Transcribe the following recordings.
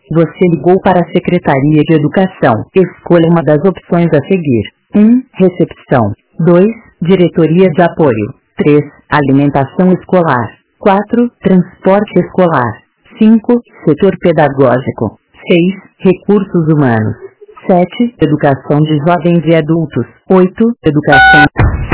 Você ligou para a Secretaria de Educação. Escolha uma das opções a seguir. 1. Recepção. 2. Diretoria de apoio. 3. Alimentação escolar. 4. Transporte escolar. 5. Setor pedagógico. 6. Recursos humanos. 7. Educação de jovens e adultos. 8. Educação...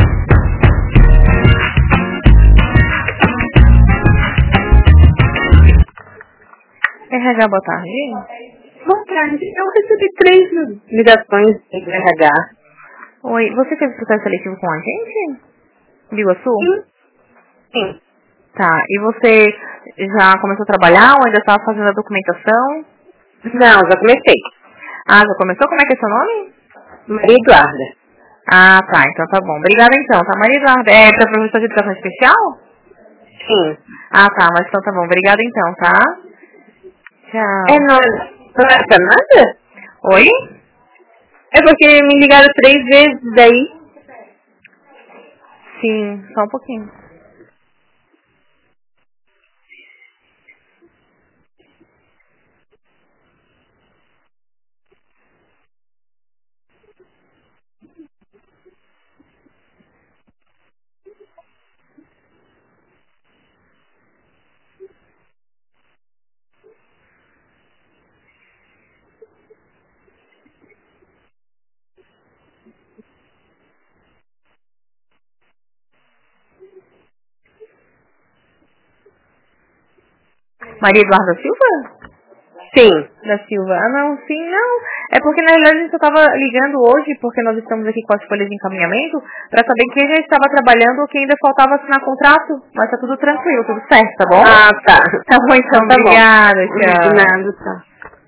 RH, boa tarde. Boa tarde. Eu recebi 3 ligações de RH. Oi, você fez processo seletivo com a gente? Biguaçu? Sim. Tá, e você já começou a trabalhar ou ainda estava fazendo a documentação? Não, já comecei. Ah, já começou? Como é que é seu nome? Maria Eduarda. Ah, tá, então tá bom. Obrigada então, tá, Maria Eduarda? É para professor de educação especial? Sim. Ah, tá, mas então tá bom. Obrigada então, tá? Tchau. Não é pra nada? Oi? É porque me ligaram 3 vezes daí. Sim, só um pouquinho. Maria Eduarda Silva? Sim. Da Silva. Ah, não, sim, não. É porque, na realidade, a gente só estava ligando hoje, porque nós estamos aqui com as folhas de encaminhamento, para saber quem já estava trabalhando ou quem ainda faltava assinar contrato. Mas tá tudo tranquilo, tudo certo, tá bom? Ah, tá. Tá bom, então. Tá Obrigada, bom. tchau. De nada, tá.